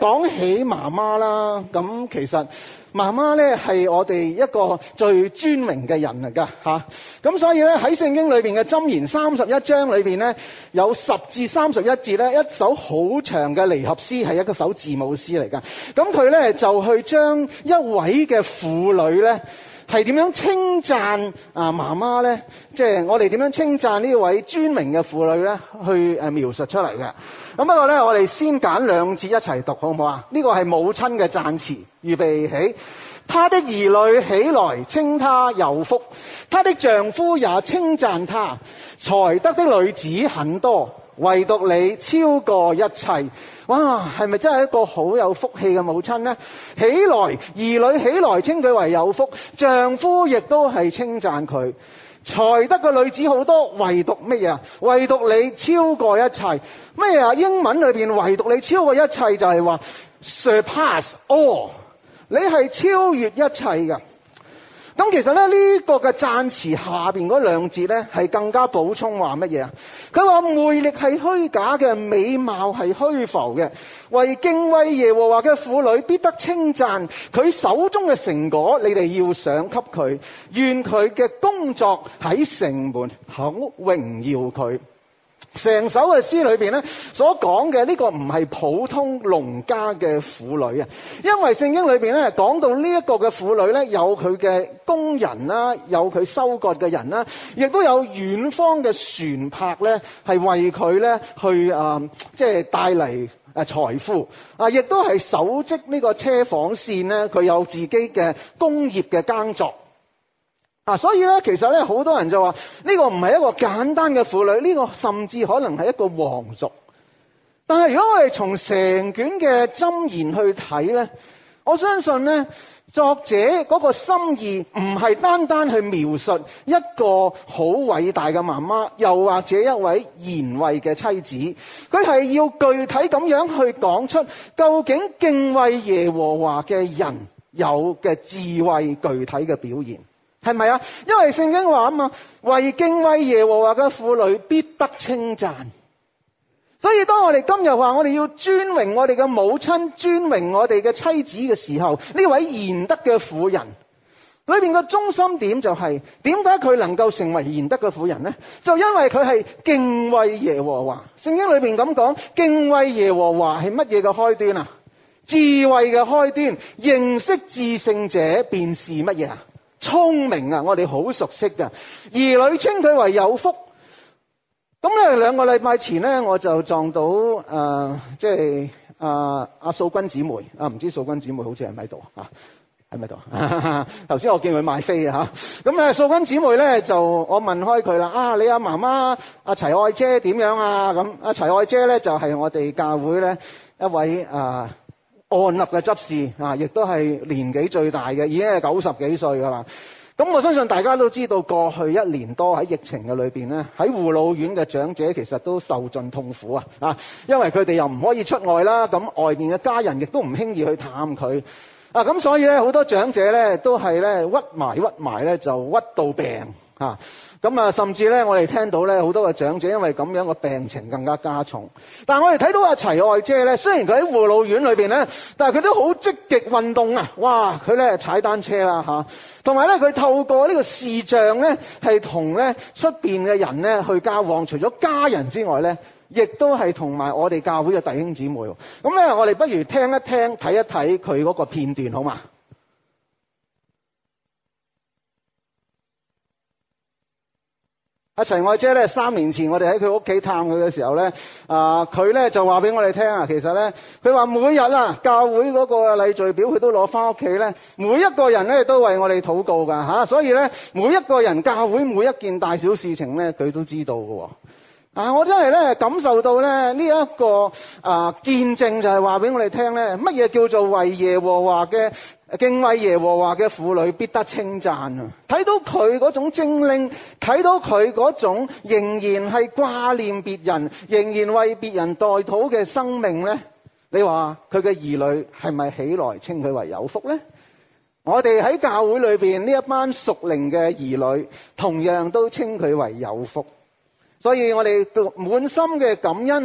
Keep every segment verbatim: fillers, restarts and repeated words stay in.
講起媽媽啦，咁其實媽媽咧係我哋一個最尊榮嘅人嚟噶吓，咁所以咧喺聖經裏邊嘅箴言三十一章裏邊咧有十至三十一節咧，一首好長嘅離合詩，係一個首字母詩嚟噶。咁佢咧就去將一位嘅婦女咧係點樣稱讚啊媽媽咧，即係我哋點樣稱讚呢位尊榮嘅婦女咧，去誒描述出嚟嘅。咁不過咧，我哋先揀兩節一齊讀好唔好啊？呢個係母親嘅讚詞，預備起。她的兒女起來稱她有福，她的丈夫也稱讚她。才德的女子很多，唯獨你超過一切。哇，係咪真係一個好有福氣嘅母親呢？起來，兒女起來稱佢為有福，丈夫亦都係稱讚佢。才德嘅女子好多，唯獨乜嘢啊？唯獨你超過一切。乜嘢啊？英文裏邊唯獨你超過一切就係話 surpass all， 你係超越一切嘅。咁其實咧呢個嘅讚詞下邊嗰兩節咧係更加補充話乜嘢啊？佢話魅力係虛假嘅，美貌係虛浮嘅，為敬畏耶和華嘅婦女必得稱讚，佢手中嘅成果你哋要賞給佢，願佢嘅工作喺城門口榮耀佢。成首嘅詩裏邊咧所講嘅呢個唔係普通農家嘅婦女啊，因為聖經裏邊咧講到呢一個嘅婦女咧有佢嘅工人啦，有佢收割嘅人啦，亦都有遠方嘅船舶咧係為佢咧去啊即係帶嚟誒財富啊，亦都係手織呢個車房線咧，佢有自己嘅工業嘅耕作。啊，所以咧，其實咧，好多人就話呢個唔係一個簡單嘅婦女，呢個甚至可能係一個皇族。但係如果我哋從成卷嘅箴言去睇咧，我相信咧，作者嗰個心意唔係單單去描述一個好偉大嘅媽媽，又或者一位賢惠嘅妻子，佢係要具體咁樣去講出究竟敬畏耶和華嘅人有嘅智慧具體嘅表現。係咪啊？因為聖經話啊嘛，為敬畏耶和華嘅婦女必得稱讚。所以當我哋今日話我哋要尊榮我哋嘅母親，尊榮我哋嘅妻子嘅時候，呢位賢德嘅婦人裏邊嘅中心點就係點解佢能夠成為賢德嘅婦人呢？就因為佢係敬畏耶和華。聖經裏邊咁講，敬畏耶和華係乜嘢嘅開端啊？智慧嘅開端，認識至聖者便是乜嘢啊？聰明啊，我哋好熟悉噶。兒女稱佢為有福。咁咧兩個禮拜前咧，我就撞到誒、呃，即係誒阿素君姊妹啊，唔知素君姊妹好似係咪喺度啊？喺咪度？頭先我見佢買飛啊嚇。咁咧素君姊妹咧就我問開佢啦，啊你阿媽媽阿齊愛姐點樣啊？咁阿齊愛姐咧就係、是、我哋教會咧一位啊。呃按立嘅執事啊，亦都係年紀最大嘅，已經係九十幾歲噶啦。咁我相信大家都知道，過去一年多喺疫情嘅裏邊咧，喺護老院嘅長者其實都受盡痛苦啊！啊，因為佢哋又唔可以出外啦，咁外邊嘅家人亦都唔輕易去探佢啊，咁所以咧好多長者咧都係咧屈埋屈埋咧就屈到病啊！咁啊，甚至咧，我哋聽到咧，好多嘅長者因為咁樣嘅病情更加加重。但係我哋睇到阿齊愛姐咧，雖然佢喺護老院裏邊咧，但係佢都好積極運動啊！哇，佢咧踩單車啦嚇，同埋咧佢透過呢個視像咧，係同咧出邊嘅人咧去交往，除咗家人之外咧，亦都係同埋我哋教會嘅弟兄姊妹。咁咧，我哋不如聽一聽、睇一睇佢嗰個片段，好嘛？阿齊愛姐咧，三年前我哋喺佢屋企探佢嘅時候咧，啊佢咧就話俾我哋聽啊，其實咧佢話每日啊教會嗰個禮序表佢都攞翻屋企咧，每一個人咧都為我哋禱告噶吓，所以咧每一個人教會每一件大小事情咧佢都知道噶。啊，我真係咧感受到咧呢一個啊見證就係話俾我哋聽咧，乜嘢叫做為耶和華嘅敬畏耶和華嘅婦女必得稱讚啊！睇到佢嗰種精靈，睇到佢嗰種仍然係掛念別人，仍然為別人代禱嘅生命咧，你話佢嘅兒女係咪起來稱佢為有福咧？我哋喺教會裏邊呢一班屬靈嘅兒女，同樣都稱佢為有福。所以我哋滿心嘅感恩，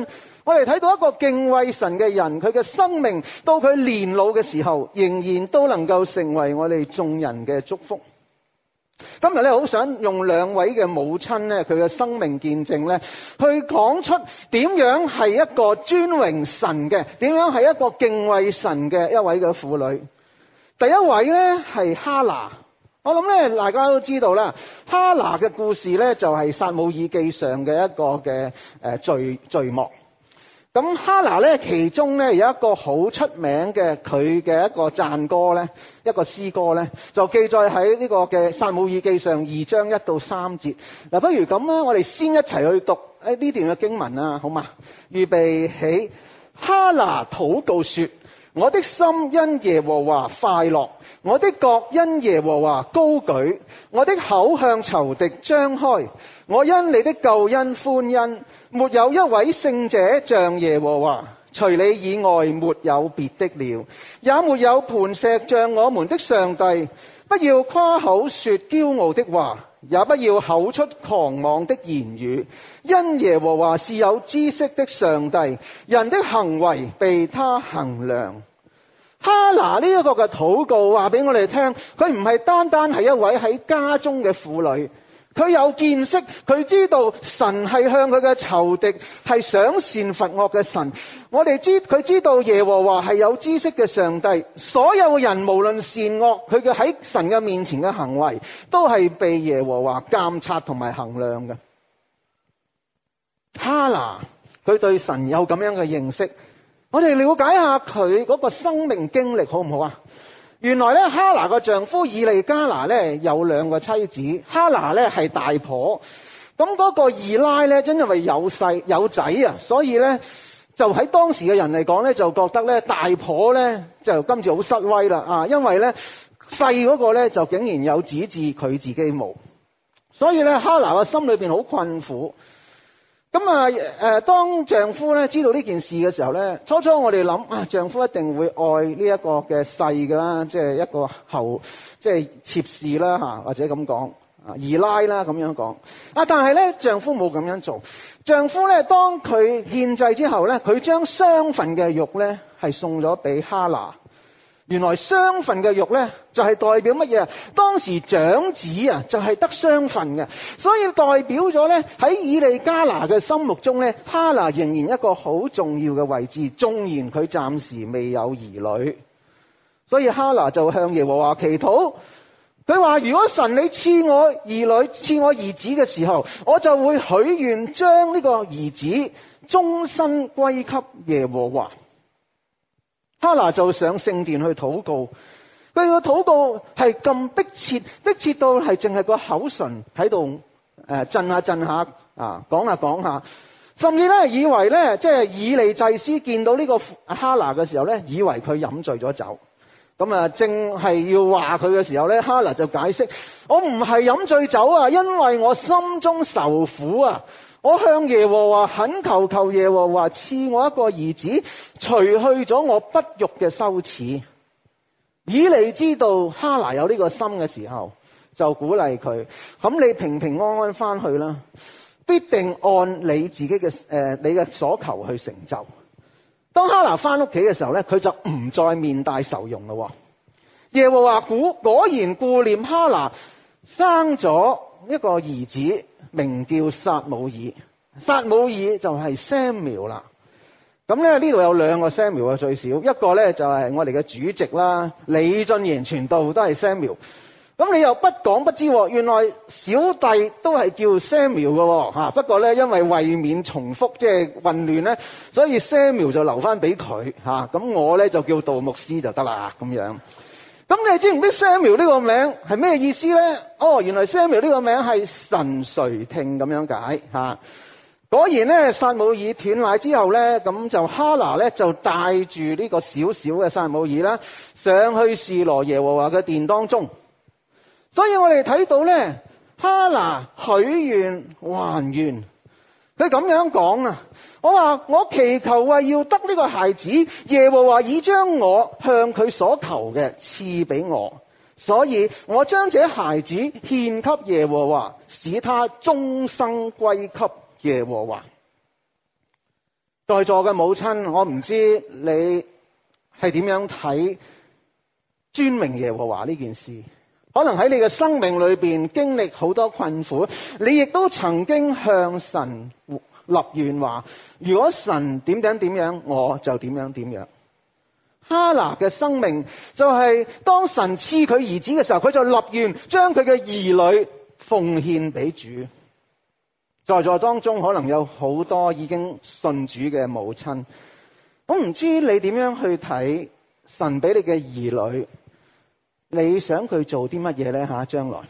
我哋睇到一個敬畏神嘅人，佢嘅生命到佢年老嘅時候，仍然都能夠成為我哋眾人嘅祝福。今日咧，好想用兩位嘅母親咧，佢嘅生命見證咧，去講出點樣係一個尊榮神嘅，點樣係一個敬畏神嘅一位嘅婦女。第一位咧係哈拿，我諗咧大家都知道啦，哈拿嘅故事咧就係撒母耳記上嘅一個嘅誒序序幕。咁哈拿咧，其中咧有一個好出名嘅佢嘅一個讚歌咧，一個詩歌咧，就記載喺呢個嘅撒母耳記上二章一到三節。嗱，不如咁啦，我哋先一齊去讀誒呢段嘅經文啊，好嘛？預備起。哈拿禱告說：我的心因耶和華快樂，我的角因耶和華高舉，我的口向仇敵張開，我因你的救恩歡欣。沒有一位聖者像耶和華，除你以外沒有別的了，也沒有磐石像我們的上帝。不要誇口說驕傲的話，也不要口出狂妄的言語，因耶和華是有知識的上帝，人的行為被他衡量。哈拿呢一個嘅禱告話俾我哋聽，佢唔係單單係一位喺家中嘅婦女。佢有見識，佢知道神係向佢嘅仇敵係賞善罰惡嘅神。我哋知佢知道耶和華係有知識嘅上帝，所有人無論善惡，佢嘅喺神嘅面前嘅行為都係被耶和華監察同埋衡量嘅。哈拿佢對神有咁樣嘅認識，我哋了解下佢嗰個生命經歷好唔好啊？原來咧，哈拿個丈夫以利加拿咧有兩個妻子，哈拿咧係大婆，咁嗰個二奶咧，真係因為有細有仔啊，所以咧就喺當時嘅人嚟講咧，就覺得咧大婆咧就今次好失威啦啊，因為咧細嗰個咧就竟然有子嗣，佢自己冇，所以咧哈拿嘅心裏邊好困苦。咁啊，誒，當丈夫咧知道呢件事嘅時候咧，初初我哋諗啊，丈夫一定會愛呢一個嘅細噶啦，即係一個後，即係妾侍啦吓，或者咁講啊，二奶啦咁樣講啊，但係咧丈夫冇咁樣做。丈夫咧當佢獻祭之後咧，佢將雙份嘅肉咧係送咗俾哈拿。原來雙份嘅肉咧就係代表乜嘢啊？當時長子啊就係得雙份嘅，所以代表咗咧喺以利加拿嘅心目中咧，哈拿仍然一個好重要嘅位置，縱然佢暫時未有兒女。所以哈拿就向耶和華祈禱，佢話：如果神你賜我兒女、賜我兒子嘅時候，我就會許願將呢個兒子終身歸給耶和華。哈拿就上聖殿去禱告，佢個禱告係咁迫切，迫切到係淨係個口唇喺度誒震下震下啊，講下講下，甚至咧以為咧即係以利祭司見到呢個哈拿嘅時候咧，以為佢飲醉咗酒，咁啊正係要話佢嘅時候咧，哈拿就解釋：我唔係飲醉酒啊，因為我心中受苦啊。我向耶和華懇求，求耶和華賜我一個兒子，除去咗我不育嘅羞恥。以利知道哈拿有呢個心嘅時候，就鼓勵佢：咁你平平安安翻去啦，必定按你自己嘅誒、呃、你嘅所求去成就。當哈拿翻屋企嘅時候咧，佢就唔再面帶愁容咯。耶和華果果然顧念哈拿，生咗一個兒子。名叫撒母耳，撒母耳就係 Samuel 啦。咁咧呢度有兩個 Samuel 啊，最少一個咧就係我哋嘅主席啦，李俊賢傳道都係 Samuel。咁你又不講不知，原來小弟都係叫 Samuel 嘅吓。不過咧因為為免重複即係混亂咧，所以 Samuel 就留翻俾佢吓。咁我咧就叫杜牧師就得啦咁樣。咁你知唔知 Samuel 呢個名係咩意思呢？哦，原來 Samuel 呢個名係神垂聽咁樣解吓。果然呢，撒母耳斷奶之後呢，咁就哈拿呢就帶住呢個小小嘅撒母耳啦，上去示羅耶和華嘅殿當中。所以我哋睇到呢，哈拿許願還願，佢咁樣講啊。我話我祈求啊，要得呢個孩子，耶和華已將我向佢所求嘅賜俾我，所以我將這孩子獻給耶和華，使他終生歸給耶和華。 在座嘅母親，我唔知你係點樣睇尊榮耶和華呢件事。可能喺你嘅生命裏邊經歷好多困苦，你亦都曾經向神立願話，如果神點樣點樣，我就點樣點樣。哈拿嘅生命就係當神賜佢兒子嘅時候，佢就立願將佢嘅兒女奉獻俾主。在座當中可能有好多已經信主嘅母親，我唔知你點樣去睇神俾你嘅兒女，你想佢做啲乜嘢呢？吓，將來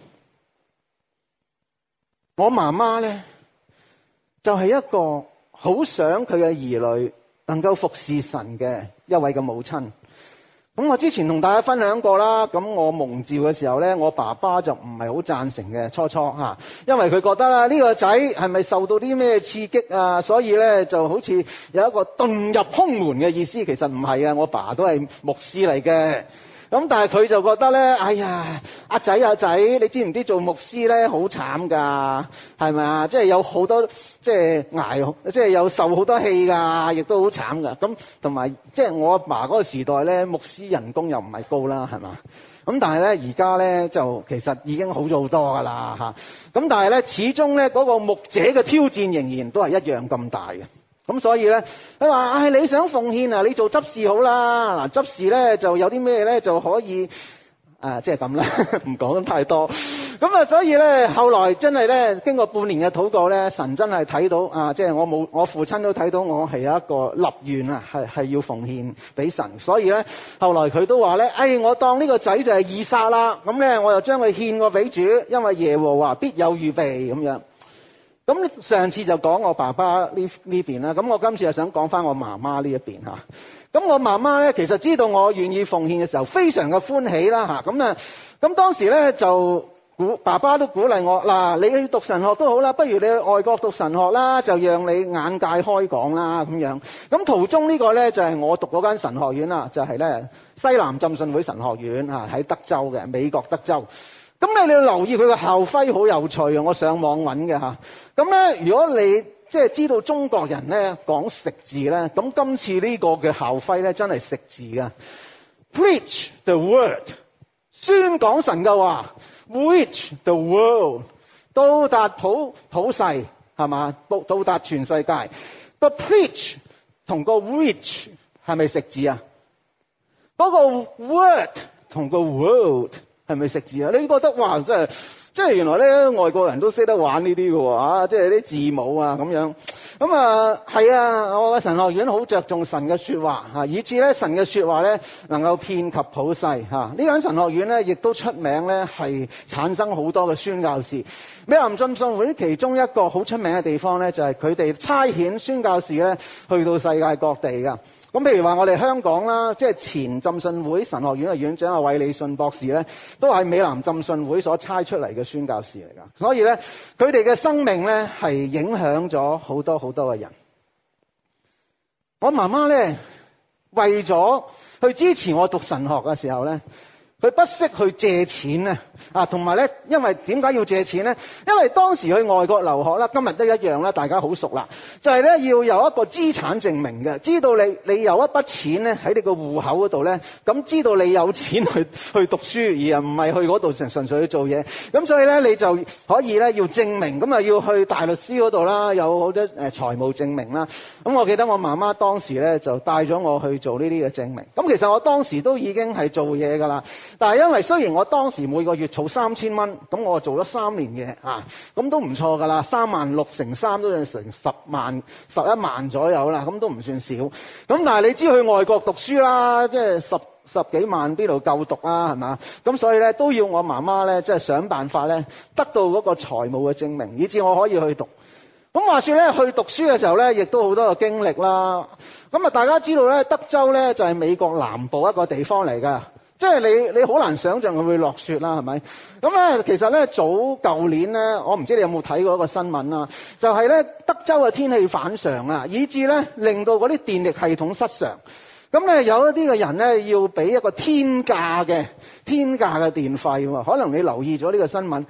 我媽媽呢，就係一個好想佢嘅兒女能夠服侍神嘅一位嘅母親。咁我之前同大家分享過啦，咁我蒙召嘅時候呢，我爸爸就唔係好贊成嘅，初初吓，因為佢覺得啦，呢個仔係咪受到啲咩刺激啊？所以呢就好似有一個遁入空門嘅意思，其實唔係啊，我爸都係牧師嚟嘅。咁但係佢就覺得咧，哎呀，阿仔阿仔，你知唔知做牧師咧好慘噶，係咪啊？即係有好多即係捱，即係有受好多氣噶，亦都好慘噶。咁同埋即係我阿爸嗰個時代咧，牧師人工又唔係高啦，係嘛？咁但係咧而家咧就其實已經好咗好多噶啦嚇。咁但係咧始終咧嗰個牧者嘅挑戰仍然都係一樣咁大嘅。咁所以咧，佢話：唉、哎，你想奉獻啊？你做執事好啦。嗱，執事咧就有啲咩咧就可以，啊，即係咁啦，唔講太多。咁啊，所以咧，後來真係咧，經過半年嘅禱告咧，神真係睇到啊，即係我冇，我父親都睇到我係有一個立願啊，係係要奉獻俾神。所以咧，後來佢都話咧：哎，我當呢個仔就係以撒啦。咁咧，我又將佢獻過俾主，因為耶和華必有預備咁樣。咁上次就講我爸爸呢呢邊啦，咁我今次就想講翻我媽媽呢一邊嚇。咁我媽媽咧，其實知道我願意奉獻嘅時候，非常嘅歡喜啦嚇。咁啊，咁當時咧就鼓爸爸都鼓勵我，嗱，你去讀神學都好啦，不如你去外國讀神學啦，就讓你眼界開廣啦咁樣。咁途中呢個咧就係我讀嗰間神學院啦，就係咧西南浸信會神學院啊，喺德州嘅美國德州。咁咧，你要留意佢個校徽好有趣啊！我上網揾嘅嚇。咁咧，如果你即係知道中國人咧講食字咧，咁今次呢個嘅校徽咧真係食字㗎。Preach the word， 宣講神嘅話 ，reach the world， 到達普普世係嘛？到到達全世界。個 preach 同個 reach 係咪食字啊？嗰個 word 同個 world。係咪食字啊？你覺得哇，真係，即係原來咧外國人都識得玩呢啲嘅喎啊！即係啲字母啊咁樣。咁啊係啊，我嘅神學院好着重神嘅說話嚇，以致咧神嘅說話咧能夠遍及普世嚇。呢間神學院咧亦都出名咧係產生好多嘅宣教士。美南浸信會其中一個好出名嘅地方咧，就係佢哋差遣宣教士咧去到世界各地㗎。咁譬如話我哋香港啦，即係前浸信會神學院嘅院長阿韋理信博士咧，都係美南浸信會所差出嚟嘅宣教士嚟㗎。所以咧，佢哋嘅生命咧係影響咗好多好多嘅人。我媽媽咧為咗去支持我讀神學嘅時候咧，佢不惜去借錢啊！啊，同埋咧，因為點解要借錢咧？因為當時去外國留學啦，今日都一樣啦，大家好熟啦。就係咧要有一個資產證明嘅，知道你你有一筆錢咧喺你個戶口嗰度咧，咁知道你有錢去去讀書，而唔係去嗰度純純粹去做嘢。咁所以咧，你就可以咧要證明，咁啊要去大律師嗰度啦，有好多誒財務證明啦。咁我記得我媽媽當時咧就帶咗我去做呢啲嘅證明。咁其實我當時都已經係做嘢㗎啦。但係因為雖然我當時每個月儲三千蚊，咁我做咗三年嘅啊，咁都唔錯㗎啦，三萬六乘三都係成十萬、十一萬左右啦，咁都唔算少。咁但係你知去外國讀書啦，即係十十幾萬邊度夠讀啦，係嘛？咁所以咧都要我媽媽咧即係想辦法咧得到嗰個財務嘅證明，以至我可以去讀。咁話說咧，去讀書嘅時候咧，亦都好多嘅經歷啦。咁啊，大家知道咧，德州咧就係美國南部一個地方嚟㗎。即係你你好難想像佢會落雪啦，係咪？咁咧其實咧早舊年咧，我唔知你有冇睇過一個新聞啊，就係咧德州嘅天氣反常啊，以致咧令到嗰啲電力系統失常。咁咧有一啲嘅人咧要俾一個天價嘅天價嘅電費喎，可能你留意咗呢個新聞。咁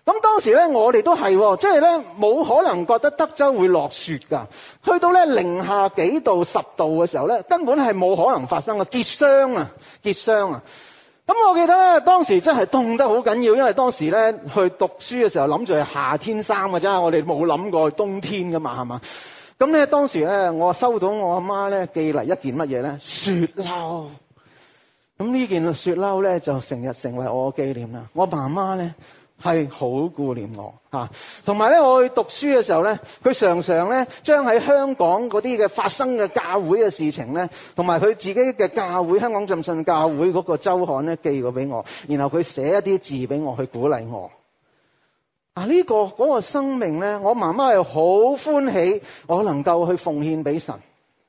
咁當時咧，我哋都係，即係咧冇可能覺得德州會落雪㗎。去到咧零下幾度、十度嘅時候咧，根本係冇可能發生嘅，結霜啊，結霜啊！咁我記得咧，當時真係凍得好緊要，因為當時咧去讀書嘅時候諗住係夏天衫嘅啫，我哋冇諗過冬天㗎嘛，係嘛？咁咧當時咧，我收到我阿媽咧寄嚟一件乜嘢咧？雪褸。咁呢件雪褸咧就成日成為我嘅紀念啦。我媽媽咧係好顧念我嚇，同埋咧我去讀書嘅時候咧，佢常常咧將喺香港嗰啲嘅發生嘅教會嘅事情咧，同埋佢自己嘅教會香港浸信教會嗰個週刊咧寄過俾我，然後佢寫一啲字俾我去鼓勵我。啊！呢個嗰個生命咧，我媽媽係好歡喜，我能夠去奉獻俾神。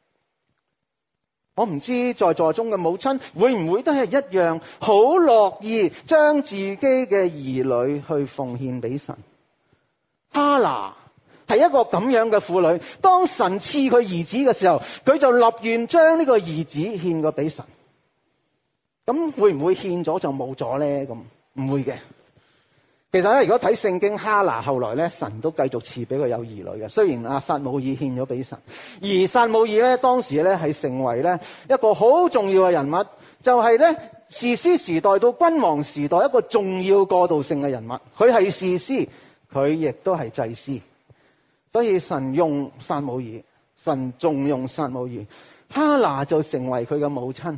我唔知在座中嘅母親會唔會都係一樣，好樂意將自己嘅兒女去奉獻俾神。哈拿係一個咁樣嘅婦女，當神賜佢兒子嘅時候，佢就立願將呢個兒子獻過俾神。咁會唔會獻咗就冇咗咧？咁唔會嘅。其實咧，如果睇聖經，哈拿後來咧，神都繼續賜俾佢有兒女嘅。雖然阿撒母耳獻咗俾神，而撒母耳咧當時咧係成為咧一個好重要嘅人物，就係咧士師時代到君王時代一個重要過渡性嘅人物。佢係士師，佢亦都係祭司，所以神用撒母耳，神重用撒母耳，哈拿就成為佢嘅母親。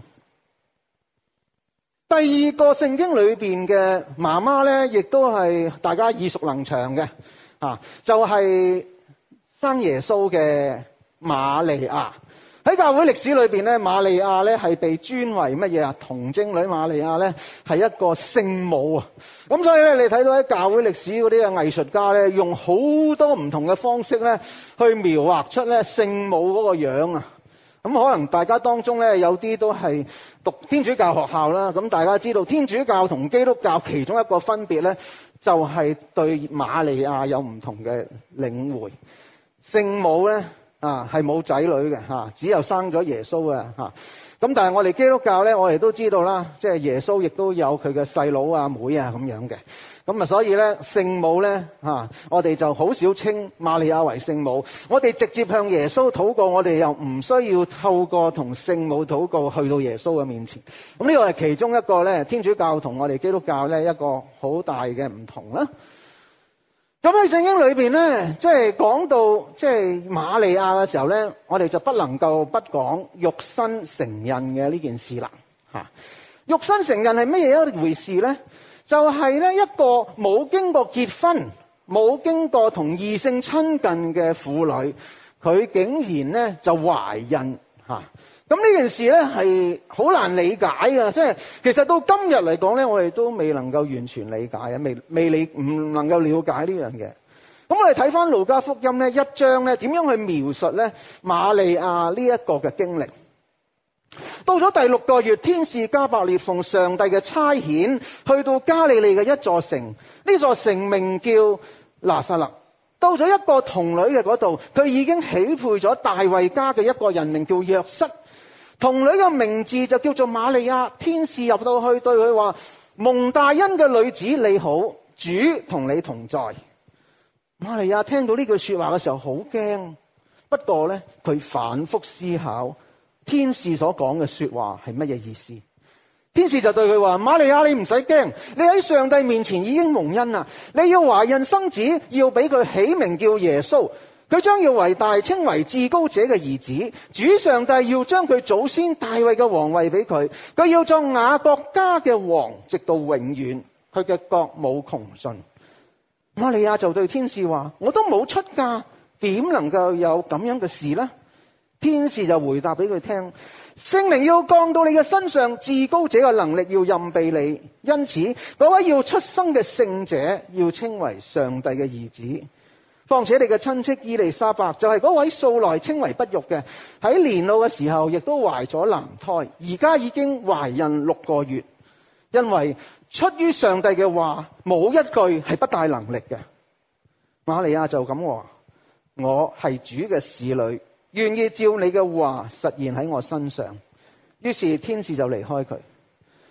第二個聖經裏邊嘅媽媽咧，亦都係大家耳熟能詳嘅，啊，就係、是、生耶穌嘅瑪利亞。喺教會歷史裏邊咧，瑪利亞咧係被尊為乜嘢啊？童貞女瑪利亞咧係一個聖母啊！咁所以咧，你睇到喺教會歷史嗰啲嘅藝術家咧，用好多唔同嘅方式咧，去描畫出咧聖母嗰個樣啊！咁可能大家當中咧有啲都係讀天主教學校啦，咁大家知道天主教同基督教其中一個分別咧，就係對瑪利亞有唔同嘅領會。聖母咧啊係冇仔女嘅嚇，只有生咗耶穌嘅嚇。咁但係我哋基督教咧，我哋都知道啦，即係耶穌亦都有佢嘅細佬啊妹啊咁樣嘅。咁啊，所以咧聖母咧嚇，我哋就好少稱瑪利亞為聖母。我哋直接向耶穌禱告，我哋又唔需要透過同聖母禱告去到耶穌嘅面前。咁呢個係其中一個咧，天主教同我哋基督教咧一個好大嘅唔同啦。咁喺聖經裏邊咧，即係講到即係瑪利亞嘅時候咧，我哋就不能夠不講肉身成孕嘅呢件事啦。嚇，肉身成孕係乜嘢一回事咧？就係咧一個冇經過結婚、冇經過同異性親近嘅婦女，佢竟然咧就懷孕嚇。咁呢件事咧係好難理解嘅，即係其實到今日嚟講咧，我哋都未能夠完全理解啊，未未理唔能夠了解呢樣嘢。咁我哋睇翻路加福音咧一章咧，點樣去描述咧瑪利亞呢一個嘅經歷？到咗第六個月，天使加百列奉上帝嘅差遣，去到加利利嘅一座城，呢座城名叫拿撒勒。到咗一個童女嘅嗰度，佢已經喜配咗大衛家嘅一個人，名叫約瑟。童女嘅名字就叫做瑪利亞。天使入到去對佢話：蒙大恩嘅女子你好，主同你同在。瑪利亞聽到呢句說話嘅時候好驚，不過呢，佢反覆思考天使所講嘅說話係乜嘢意思。天使就對佢話：瑪利亞，你唔使驚，你喺上帝面前已經蒙恩啦，你要懷孕生子，要俾佢起名叫耶穌。佢將要為大，稱為至高者嘅兒子。主上帝要將佢祖先大衛嘅皇位俾佢，佢要作雅各家嘅王，直到永遠。佢嘅國冇窮盡。瑪利亞就對天使話：我都冇出嫁，點能夠有咁樣嘅事呢？天使就回答俾佢聽：聖靈要降到你嘅身上，至高者嘅能力要蔭庇你，因此嗰位要出生嘅聖者要稱為上帝嘅兒子。況且你嘅親戚伊麗莎白就係嗰位素來稱為不育嘅，喺年老嘅時候亦都懷咗男胎，而家已經懷孕六個月。因為出於上帝嘅話，冇一句係不帶能力嘅。瑪利亞就咁話：我係主嘅使女，願意照你嘅話實現喺我身上。於是天使就離開佢。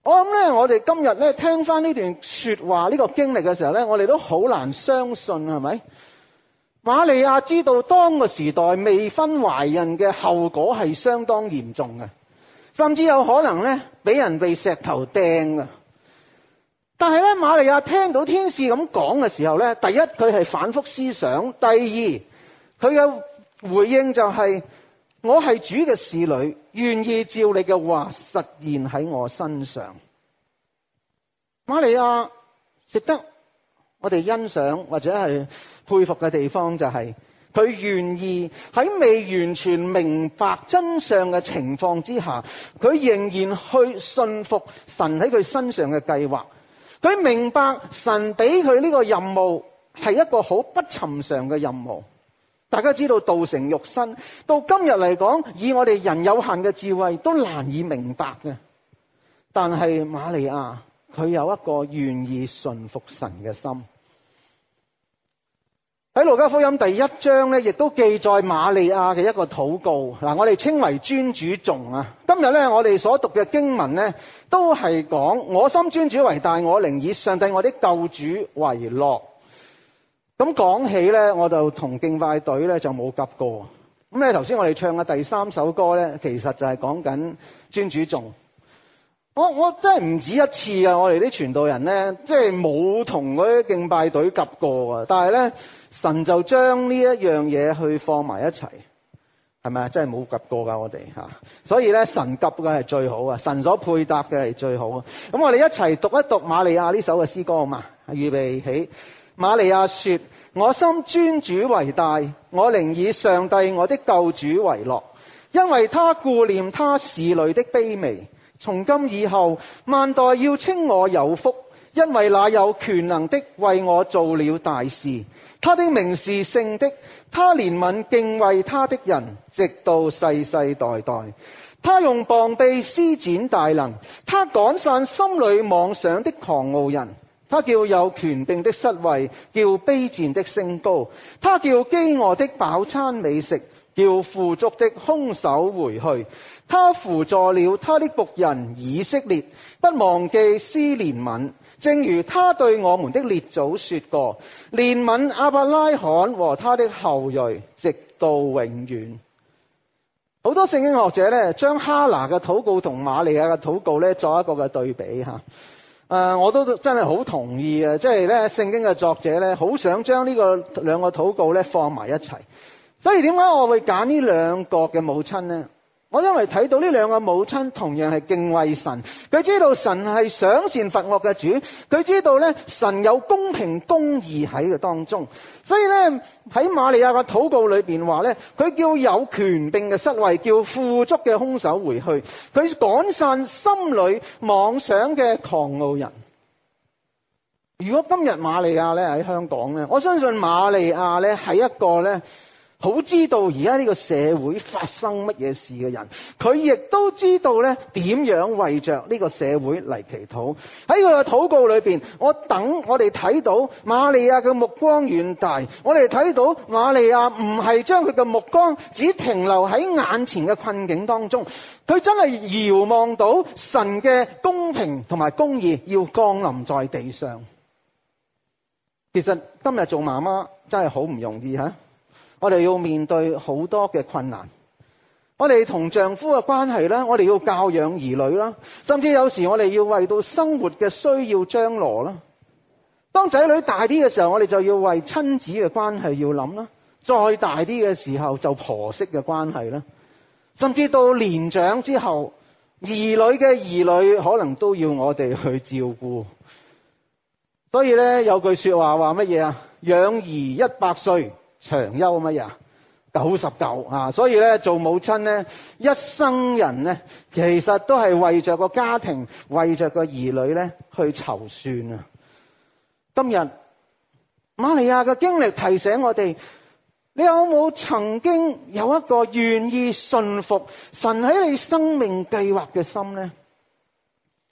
我諗咧，我哋今日咧聽翻呢段說話呢個經歷嘅時候咧，我哋都好難相信，係咪？瑪利亞知道當個時代未婚懷孕嘅後果係相當嚴重嘅，甚至有可能咧俾人被石頭掟嘅。但係咧，瑪利亞聽到天使咁講嘅時候咧，第一佢係反覆思想，第二佢嘅回應就係、是、我係主嘅使女，願意照你嘅話實現喺我身上。瑪利亞值得我哋欣賞或者係佩服嘅地方就係、是、佢願意喺未完全明白真相嘅情況之下，佢仍然去信服神喺佢身上嘅計劃。佢明白神俾佢呢個任務係一個好不尋常嘅任務。大家知道道成肉身，到今日嚟講，以我哋人有限嘅智慧都難以明白嘅。但係瑪利亞佢有一個願意順服神嘅心。喺路加福音第一章咧，亦都記載瑪利亞嘅一個禱告。嗱，我哋稱為尊主頌啊。今日咧，我哋所讀嘅經文咧，都係講我心尊主為大，我靈以上帝我的救主為樂。咁講起咧，我就同敬拜隊咧就冇夾過。咁咧頭先我哋唱嘅第三首歌咧，其實就係講緊尊主頌。我我真係唔止一次啊！我哋啲傳道人咧，即係冇同嗰啲敬拜隊夾過啊。但係咧，神就將呢一樣嘢去放埋一齊，係咪啊？真係冇夾過噶我哋吓。所以咧，神夾嘅係最好啊，神所配搭嘅係最好啊。咁我哋一齊讀一讀瑪利亞呢首嘅詩歌啊嘛。預備起。瑪利亞說：我心尊主為大，我靈以上帝我的救主為樂，因為他顧念他使女的卑微。從今以後，萬代要稱我有福，因為那有權能的為我做了大事。他的名是聖的，他憐憫敬畏他的人，直到世世代代。他用膀臂施展大能，他趕散心裏妄想的狂傲人。他叫有權柄的失位，叫卑賤的升高。他叫飢餓的飽餐美食，叫富足的空手回去。他扶助了他的僕人以色列，不忘記施憐憫，正如他對我們的列祖說過，憐憫亞伯拉罕和他的後裔，直到永遠。好多聖經學者咧，將哈拿嘅禱告同瑪利亞嘅禱告咧作一個嘅對比吓。誒、呃，我都真係好同意啊！即係咧，聖經嘅作者咧，好想將呢個兩個禱告咧放埋一齊。所以點解我會揀呢兩個嘅母親呢？我因為睇到呢兩個母親同樣係敬畏神，佢知道神係賞善罰惡嘅主，佢知道咧神有公平公義喺嘅當中，所以咧喺瑪利亞嘅禱告裏邊話咧，佢叫有權柄嘅失位，叫富足嘅空手回去，佢趕散心裏妄想嘅狂傲人。如果今日瑪利亞咧喺香港咧，我相信瑪利亞咧係一個咧好知道而家呢個社會發生乜嘢事嘅人，佢亦都知道咧點樣為着呢個社會嚟祈禱。喺佢嘅禱告裏邊，我等我哋睇到瑪利亞嘅目光遠大，我哋睇到瑪利亞唔係將佢嘅目光只停留喺眼前嘅困境當中，佢真係遙望到神嘅公平同埋公義要降臨在地上。其實今日做媽媽真係好唔容易吓。我哋要面對好多嘅困難，我哋同丈夫嘅關係啦，我哋要教養兒女啦，甚至有時我哋要為到生活嘅需要張羅啦。當仔女大啲嘅時候，我哋就要為親子嘅關係要諗啦。再大啲嘅時候就婆媳嘅關係啦，甚至到年長之後，兒女嘅兒女可能都要我哋去照顧。所以咧有句說話話乜嘢啊？養兒一百歲，長憂乜嘢啊？九十九啊！所以咧做母親咧，一生人咧，其實都係為着個家庭，為着個兒女咧去籌算啊！今日瑪利亞嘅經歷提醒我哋，你有冇曾經有一個願意信服神喺你生命計劃嘅心呢？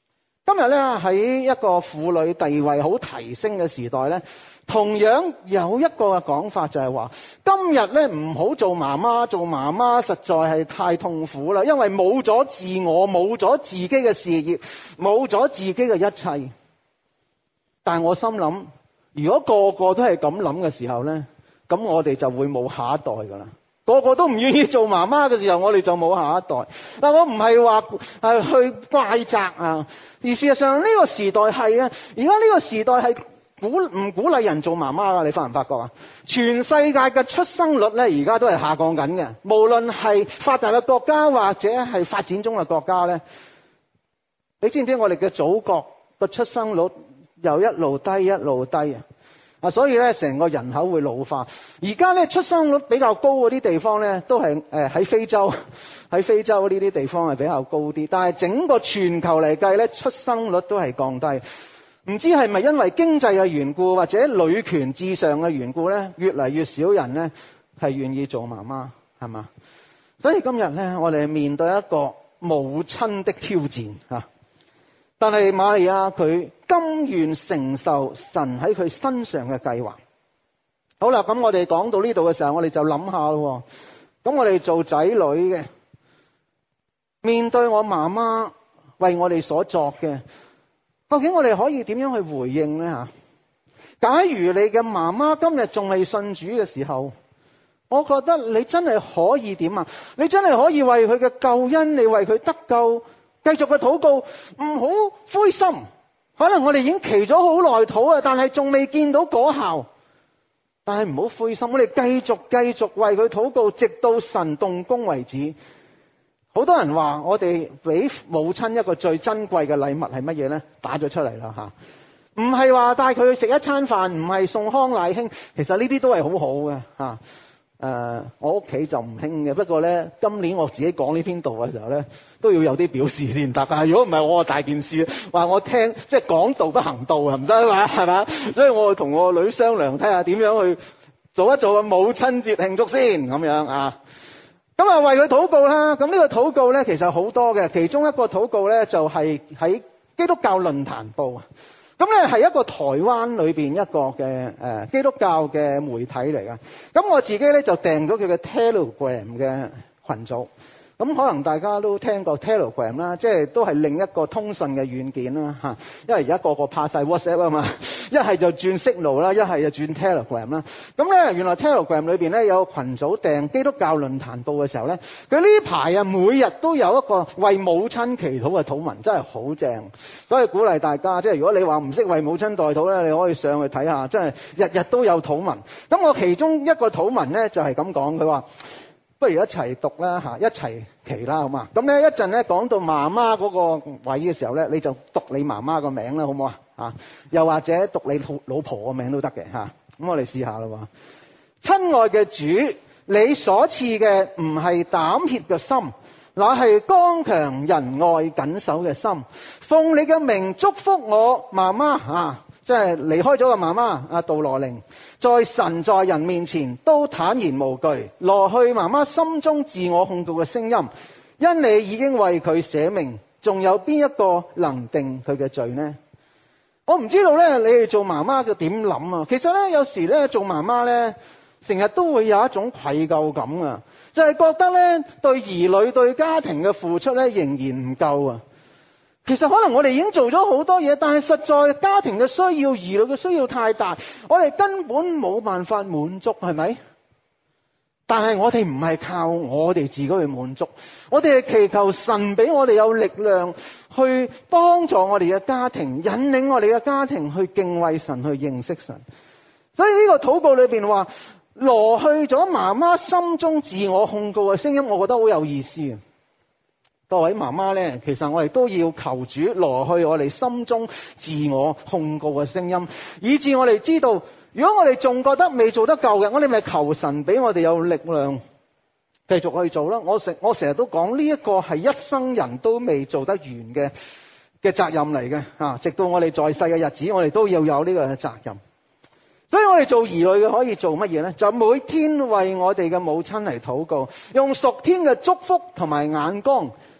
今日咧喺一個婦女地位好提升嘅時代咧，同樣有一個嘅講法就係話，今日咧唔好做媽媽，做媽媽實在係太痛苦啦，因為冇咗自我，冇咗自己嘅事業，冇咗自己嘅一切。但係我心諗，如果個個都係咁諗嘅時候咧，咁我哋就會冇下一代噶啦。個個都唔願意做媽媽嘅時候，我哋就冇下一代。但我唔係話係去怪責啊，而事實上呢個時代係啊，而家呢個時代係鼓唔鼓勵人做媽媽啊？你發唔發覺啊？全世界嘅出生率咧，而家都係下降緊嘅。無論係發達嘅國家或者係發展中嘅國家咧，你知唔知我哋嘅祖國嘅出生率又一路低一路低啊？啊，所以咧，成個人口會老化。而家咧出生率比較高嗰啲地方咧，都係誒喺非洲，喺非洲呢啲地方係比較高啲。但係整個全球嚟計咧，出生率都係降低。唔知係咪因為經濟嘅緣故，或者女權至上嘅緣故咧，越嚟越少人咧係願意做媽媽，係嘛？所以今日咧，我哋面對一個母親的挑戰嚇。但係瑪利亞佢甘願承受神喺佢身上嘅計劃。好啦，咁我哋講到呢度嘅時候，我哋就諗下咯。咁我哋做仔女嘅，面對我媽媽為我哋所作嘅，究竟我哋可以點樣去回應呢？吓，假如你嘅媽媽今日仲未信主嘅時候，我覺得你真係可以點啊？你真係可以為佢嘅救恩，你為佢得救，繼續嘅禱告，唔好灰心。可能我哋已經祈咗好耐禱啊，但係仲未見到果效。但係唔好灰心，我哋繼續繼續為佢禱告，直到神動工為止。好多人話我哋俾母親一個最珍貴嘅禮物係乜嘢呢？打咗出嚟啦吓，唔係話帶佢去食一餐飯，唔係送康乃馨，其實呢啲都係好好嘅吓。誒、呃，我屋企就唔興嘅，不過咧，今年我自己講呢篇道嘅時候咧，都要有啲表示先得。但係如果唔係，我大件事，話我聽即係講道不行道啊，唔得嘛，係嘛？所以我同我女商量，睇下點樣去做一做個母親節慶祝先咁樣啊。咁啊，為佢禱告啦。咁呢個禱告咧，其實好多嘅，其中一個禱告咧，就係喺基督教論壇報啊。咁咧係一個台灣裏邊一個嘅誒基督教嘅媒體嚟㗎。咁我自己咧就訂咗佢嘅 Telegram 嘅群組。咁可能大家都聽過 Telegram 啦，即係都係另一個通訊嘅軟件啦嚇。因為而家個個怕晒 WhatsApp 啊嘛，一係就轉 Signal 啦，一係就轉 Telegram 啦。咁咧原來 Telegram 裏邊咧有個群組訂基督教論壇報嘅時候咧，佢呢排啊每日都有一個為母親祈禱嘅禱文，真係好正。所以鼓勵大家，即係如果你話唔識為母親代禱咧，你可以上去睇下，真係日日都有禱文。咁我其中一個禱文咧就係咁講，佢話，不如一齊讀啦嚇，一齊祈啦好嘛？咁咧一陣咧講到媽媽嗰個位嘅時候咧，你就讀你媽媽個名啦，好唔好啊？嚇，又或者讀你老婆個名都得嘅嚇。咁我哋試下啦喎。親愛嘅主，你所賜嘅唔係膽怯嘅心，乃係剛強仁愛謹守嘅心。奉你嘅名祝福我媽媽啊！即係離開咗個媽媽阿杜羅玲，在神在人面前都坦然無懼，挪去媽媽心中自我控告嘅聲音，因你已經為佢寫明，仲有邊一個能定佢嘅罪呢？我唔知道咧，你哋做媽媽嘅點諗啊？其實咧，有時咧做媽媽咧，成日都會有一種愧疚感啊，就係覺得咧對兒女對家庭嘅付出咧仍然唔夠啊。其實可能我哋已經做咗好多嘢，但係實在家庭嘅需要、兒女嘅需要太大，我哋根本冇辦法滿足，係咪？但係我哋唔係靠我哋自己去滿足，我哋係祈求神俾我哋有力量去幫助我哋嘅家庭，引領我哋嘅家庭去敬畏神，去認識神。所以呢個禱告裏邊話，挪去咗媽媽心中自我控告嘅聲音，我覺得好有意思啊！各位媽媽呢，其實我哋都要求主挪去我哋心中自我控告嘅聲音，以致我哋知道，如果我哋仲覺得未做得夠嘅，我哋咪求神俾我哋有力量繼續去做啦。我成我成日都講呢一個係一生人都未做得完嘅嘅責任嚟嘅啊！直到我哋在世嘅日子，我哋都要有呢個責任。所以我哋做兒女嘅可以做乜嘢呢？就每天為我哋嘅母親嚟禱告，用屬天嘅祝福同埋眼光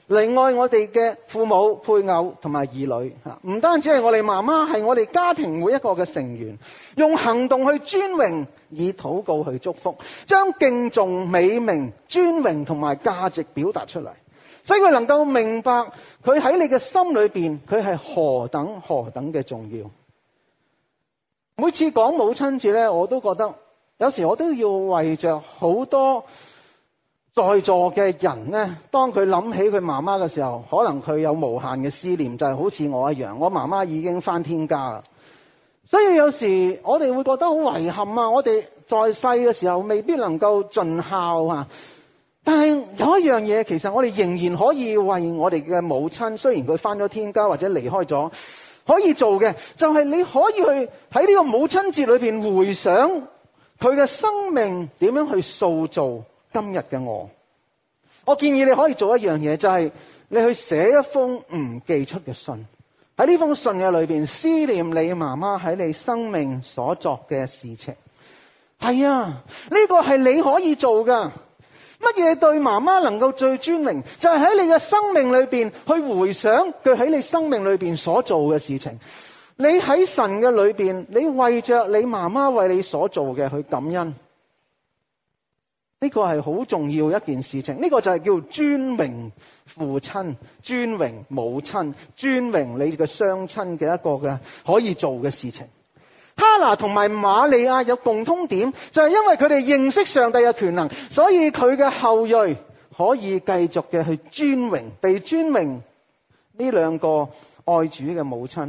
嚟愛我哋嘅父母、配偶同埋兒女嚇。唔單止係我哋媽媽，係我哋家庭每一個嘅成員，用行動去尊榮，以禱告去祝福，將敬重、美名、尊榮同埋價值表達出嚟，使佢能夠明白佢喺你嘅心裏邊，佢係何等何等嘅重要。每次講母親節咧，我都覺得有時我都要為着好多在座嘅人咧，當佢諗起佢媽媽嘅時候，可能佢有無限嘅思念，就係好似我一樣，我媽媽已經返天家啦。所以有時我哋會覺得好遺憾啊！我哋在世嘅時候未必能夠盡孝啊，但係有一樣嘢，其實我哋仍然可以為我哋嘅母親，雖然佢返咗天家或者離開咗，可以做嘅就係你可以去喺呢個母親節裏邊回想佢嘅生命點樣去塑造今日嘅我。我建議你可以做一樣嘢，就係你去寫一封唔寄出嘅信，喺呢封信嘅裏邊思念你媽媽喺你生命所作嘅事情。係啊，呢個係你可以做噶。乜嘢對媽媽能夠最尊榮，就係喺你嘅生命裏邊去回想佢喺你生命裏邊所做嘅事情。你喺神嘅裏邊，你為着你媽媽為你所做嘅去感恩，呢個係好重要一件事情。呢個就係叫尊榮父親、尊榮母親、尊榮你嘅雙親嘅一個嘅可以做嘅事情。哈拿同埋瑪利亞有共通點，就係因為佢哋認識上帝嘅權能，所以佢嘅後裔可以繼續嘅去尊榮，被尊榮呢兩個愛主嘅母親。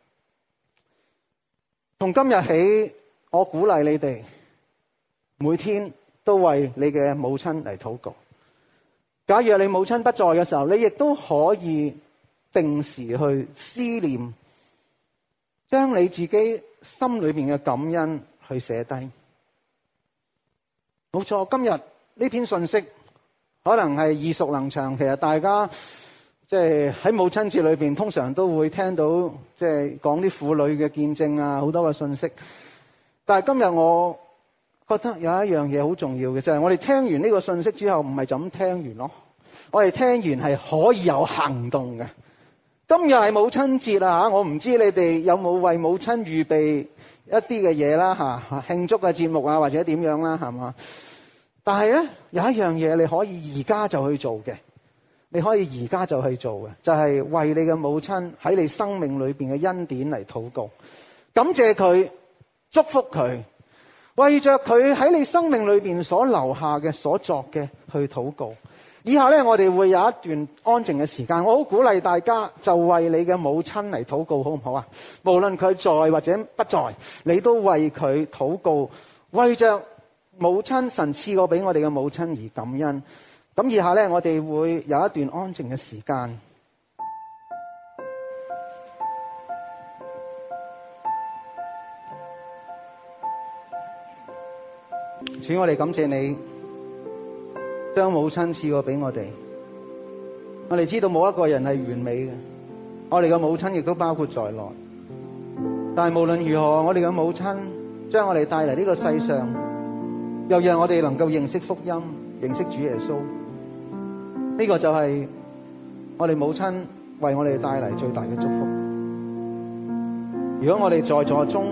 從今日起，我鼓勵你哋每天都為你嘅母親嚟禱告。假如你母親不在嘅時候，你亦都可以定時去思念，將你自己心裏面嘅感恩去寫低。冇錯，今日呢篇信息可能係耳熟能詳，其實大家即係喺母親節裏邊通常都會聽到即係講啲婦女嘅見證啊，好多嘅信息。但係今日我覺得有一樣嘢好重要嘅，就係我哋聽完呢個信息之後，唔係就咁聽完咯，我哋聽完係可以有行動嘅。今日係母親節啦嚇，我唔知你哋有冇為母親預備一啲嘅嘢啦嚇，慶祝嘅節目啊或者點樣啦係嘛？但係咧有一樣嘢你可以而家就去做嘅，你可以而家就去做嘅，就係為你嘅母親喺你生命裏邊嘅恩典嚟禱告，感謝佢，祝福佢，為着佢喺你生命裏邊所留下嘅所作嘅去禱告。以下咧，我哋會有一段安靜嘅時間，我好鼓勵大家就為你嘅母親嚟禱告，好唔好啊？無論佢在或者不在，你都為佢禱告，為着母親神賜過俾我哋嘅母親而感恩。咁以下咧，我哋會有一段安靜嘅時間。主，我哋感謝你將母親賜過俾我哋。我哋知道冇一個人係完美嘅，我哋嘅母親亦都包括在內。但係無論如何，我哋嘅母親將我哋帶嚟呢個世上，又讓我哋能夠認識福音，認識主耶穌。呢個就係我哋母親為我哋帶嚟最大嘅祝福。如果我哋在座中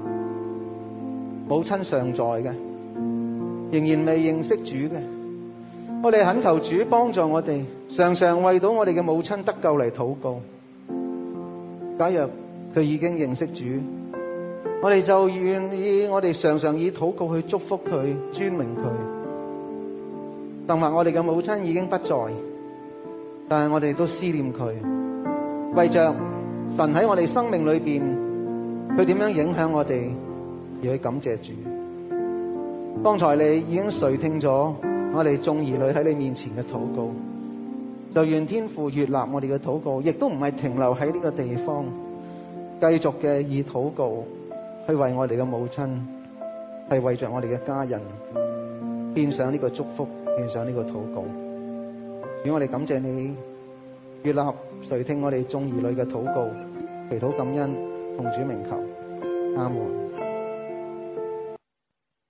母親尚在嘅，仍然未認識主嘅，我哋懇求主幫助我哋，常常為到我哋嘅母親得救嚟禱告。假若佢已經認識主，我哋就願意我哋常常以禱告去祝福佢，尊榮佢。但或我哋嘅母親已經不在，但係我哋都思念佢，為着神喺我哋生命裏邊佢點樣影響我哋而去感謝主。剛才你已經垂聽咗我哋眾兒女喺你面前嘅禱告，就願天父悅納我哋嘅禱告，亦都唔係停留喺呢個地方，繼續嘅以禱告去為我哋嘅母親，係為着我哋嘅家人獻上呢個祝福，獻上呢個禱告。願我哋感謝你悅納垂聽我哋眾兒女嘅禱告，祈禱感恩，奉主名求，阿門。